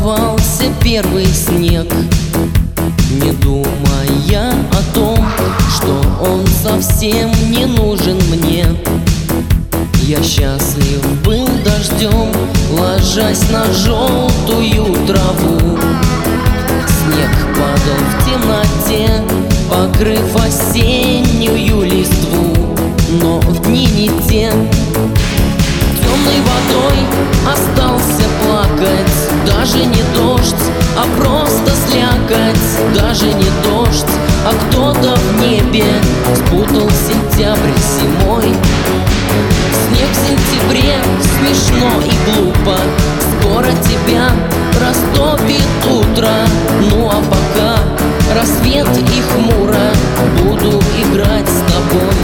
сорвался первый снег, не думая о том, что он совсем не нужен мне. Я счастлив был дождем, ложась на желтую траву. Снег падал в темноте, покрыв осеннюю листву. Но в дни не те, темной водой остался плакать. Даже не дождь, а просто слякоть. Даже не дождь, а кто-то в небе спутал сентябрь с зимой. Снег в сентябре смешно и глупо, скоро тебя растопит утро. Ну а пока рассвет и хмуро, буду играть с тобой.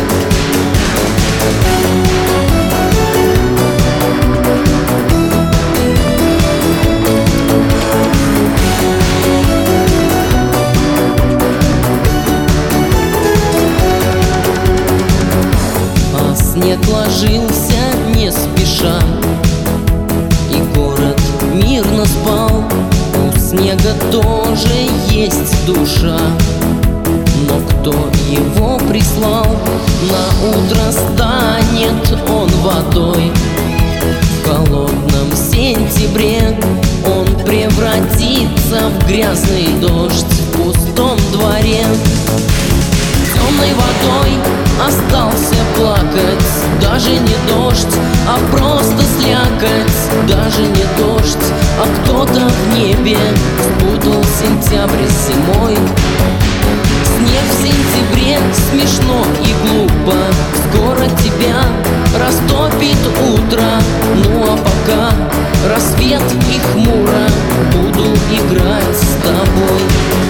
Снег ложился не спеша, и город мирно спал. У снега тоже есть душа, но кто его прислал? На утро станет он водой. В холодном сентябре он превратится в грязный дождь в пустом дворе. Темной водой остался плакать. Даже не дождь, а просто слякоть. Даже не дождь, а кто-то в небе спутал сентябрь с зимой. Снег в сентябре смешно и глупо, скоро тебя растопит утро. Ну а пока рассвет и хмуро, буду играть с тобой.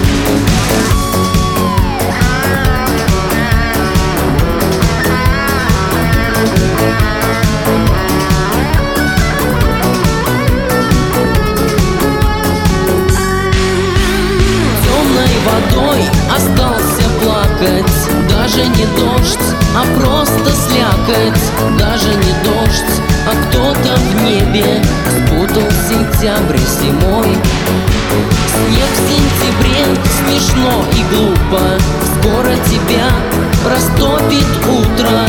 Водой остался плакать. Даже не дождь, а просто слякоть. Даже не дождь, а кто-то в небе спутал сентябрь с зимой. Снег в сентябре смешно и глупо, скоро тебя растопит утро.